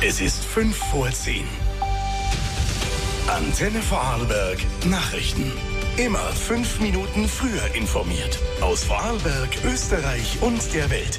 Es ist 5:10. Antenne Vorarlberg Nachrichten. Immer 5 Minuten früher informiert. Aus Vorarlberg, Österreich und der Welt.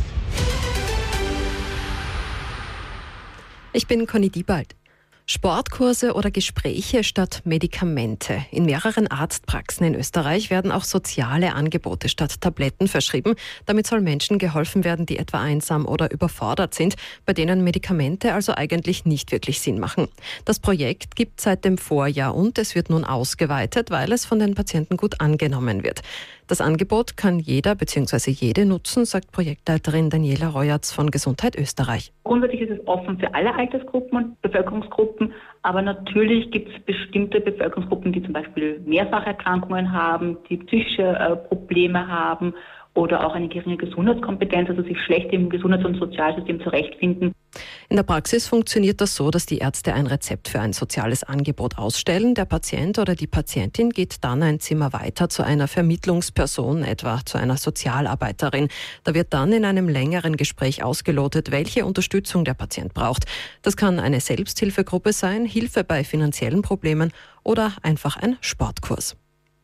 Ich bin Conny Diebald. Sportkurse oder Gespräche statt Medikamente. In mehreren Arztpraxen in Österreich werden auch soziale Angebote statt Tabletten verschrieben. Damit soll Menschen geholfen werden, die etwa einsam oder überfordert sind, bei denen Medikamente also eigentlich nicht wirklich Sinn machen. Das Projekt gibt es seit dem Vorjahr und es wird nun ausgeweitet, weil es von den Patienten gut angenommen wird. Das Angebot kann jeder bzw. jede nutzen, sagt Projektleiterin Daniela Reuertz von Gesundheit Österreich. Grundsätzlich ist es offen für alle Altersgruppen und Bevölkerungsgruppen, aber natürlich gibt es bestimmte Bevölkerungsgruppen, die zum Beispiel Mehrfacherkrankungen haben, die psychische Probleme haben oder auch eine geringe Gesundheitskompetenz, also sich schlecht im Gesundheits- und Sozialsystem zurechtfinden. In der Praxis funktioniert das so, dass die Ärzte ein Rezept für ein soziales Angebot ausstellen. Der Patient oder die Patientin geht dann ein Zimmer weiter zu einer Vermittlungsperson, etwa zu einer Sozialarbeiterin. Da wird dann in einem längeren Gespräch ausgelotet, welche Unterstützung der Patient braucht. Das kann eine Selbsthilfegruppe sein, Hilfe bei finanziellen Problemen oder einfach ein Sportkurs.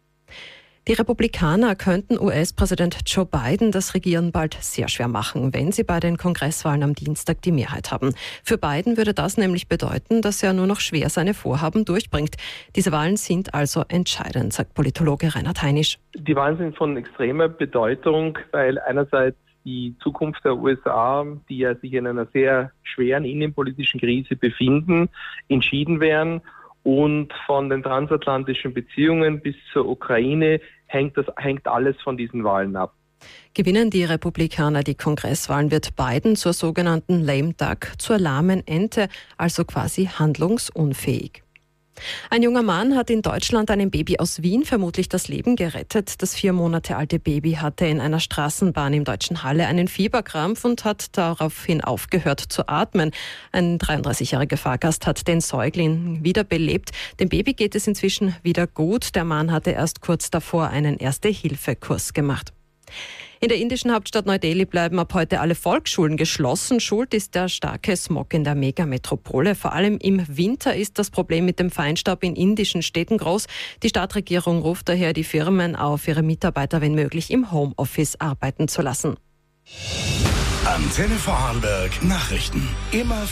Die Republikaner könnten US-Präsident Joe Biden das Regieren bald sehr schwer machen, wenn sie bei den Kongresswahlen am Dienstag die Mehrheit haben. Für Biden würde das nämlich bedeuten, dass er nur noch schwer seine Vorhaben durchbringt. Diese Wahlen sind also entscheidend, sagt Politologe Reinhard Heinisch. Die Wahlen sind von extremer Bedeutung, weil einerseits die Zukunft der USA, die ja sich in einer sehr schweren innenpolitischen Krise befinden, entschieden werden. Und von den transatlantischen Beziehungen bis zur Ukraine hängt alles von diesen Wahlen ab. Gewinnen die Republikaner die Kongresswahlen, wird Biden zur sogenannten Lame Duck, zur lahmen Ente, also quasi handlungsunfähig. Ein junger Mann hat in Deutschland einem Baby aus Wien vermutlich das Leben gerettet. Das 4 Monate alte Baby hatte in einer Straßenbahn im Deutschen Halle einen Fieberkrampf und hat daraufhin aufgehört zu atmen. Ein 33-jähriger Fahrgast hat den Säugling wiederbelebt. Dem Baby geht es inzwischen wieder gut. Der Mann hatte erst kurz davor einen Erste-Hilfe-Kurs gemacht. In der indischen Hauptstadt Neu-Delhi bleiben ab heute alle Volksschulen geschlossen. Schuld ist der starke Smog in der Megametropole. Vor allem im Winter ist das Problem mit dem Feinstaub in indischen Städten groß. Die Stadtregierung ruft daher die Firmen auf, ihre Mitarbeiter wenn möglich im Homeoffice arbeiten zu lassen. Antenne Vorarlberg Nachrichten. Immer